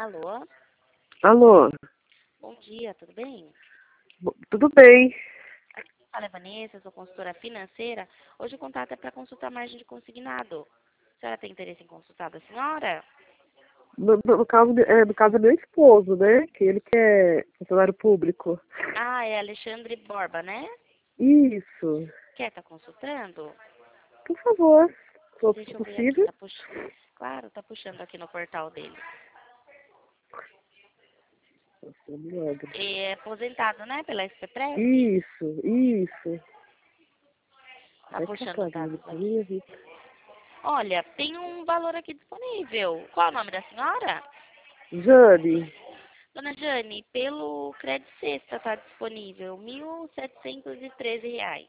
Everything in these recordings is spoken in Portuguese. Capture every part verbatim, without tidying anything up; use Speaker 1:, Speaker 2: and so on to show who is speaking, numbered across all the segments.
Speaker 1: Alô?
Speaker 2: Alô?
Speaker 1: Bom dia, tudo bem?
Speaker 2: Bo- Tudo bem.
Speaker 1: Aqui quem fala é Vanessa, sou consultora financeira. Hoje o contato é para consultar margem de consignado. A senhora tem interesse em consultar da senhora?
Speaker 2: No, no- no caso, de- é, no caso é meu esposo, né? Que ele que é funcionário público.
Speaker 1: Ah, é Alexandre Borba, né?
Speaker 2: Isso.
Speaker 1: Quer estar consultando?
Speaker 2: Por favor, se for
Speaker 1: Deixa eu ver aqui,
Speaker 2: possível.
Speaker 1: tá puxando. Claro, tá puxando aqui no portal dele.
Speaker 2: Nossa, milagre.
Speaker 1: É aposentado, né? Pela S P Press?
Speaker 2: Isso, isso.
Speaker 1: Tá
Speaker 2: É que
Speaker 1: puxando os
Speaker 2: apaguei,
Speaker 1: dados
Speaker 2: minha
Speaker 1: aqui.
Speaker 2: vida.
Speaker 1: Olha, tem um valor aqui disponível. Qual é o nome da senhora?
Speaker 2: Jane,
Speaker 1: Dona Jane, pelo Crédito Sexta está disponível mil setecentos e treze reais.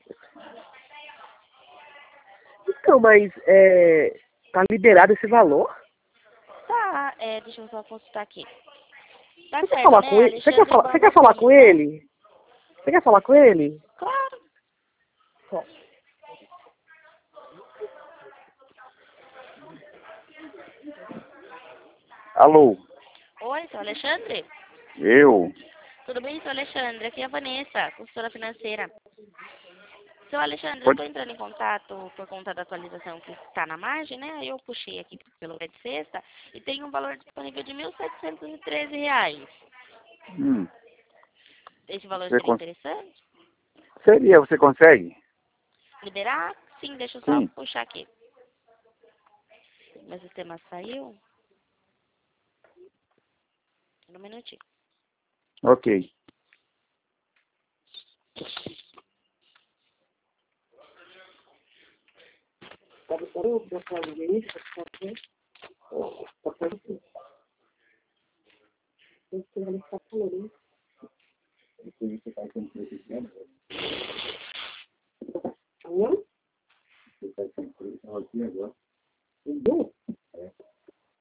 Speaker 2: então, mas é, tá liberado esse valor?
Speaker 1: Tá, é, deixa eu só consultar aqui. Tá
Speaker 2: Você quer
Speaker 1: certo,
Speaker 2: falar com
Speaker 1: né?
Speaker 2: ele? Você quer
Speaker 1: Alexandre
Speaker 2: falar, você
Speaker 1: Borba
Speaker 2: quer falar com
Speaker 1: Gomes, né?
Speaker 2: ele? Você quer falar com ele?
Speaker 1: Claro.
Speaker 2: Só.
Speaker 3: Alô,
Speaker 1: Oi, seu Alexandre?
Speaker 3: eu?
Speaker 1: Tudo bem, seu Alexandre? Aqui é a Vanessa, consultora financeira. Seu Alexandre, eu
Speaker 3: Pode...
Speaker 1: estou entrando em contato por conta da atualização que está na margem, né? Aí eu puxei aqui pelo Crédito Sexta e tem um valor disponível de mil setecentos e treze reais.
Speaker 3: Hum,
Speaker 1: Esse valor
Speaker 3: você
Speaker 1: seria
Speaker 3: con...
Speaker 1: interessante?
Speaker 3: Seria, você consegue?
Speaker 1: Liberar? Sim, deixa eu só
Speaker 3: Sim.
Speaker 1: puxar aqui. Meu sistema saiu. Um minutinho.
Speaker 3: Ok.
Speaker 2: Tá preparado pra fazer isso? Tá bem? Tá pronto? Tem que ter uma falando. Alô? Entendeu?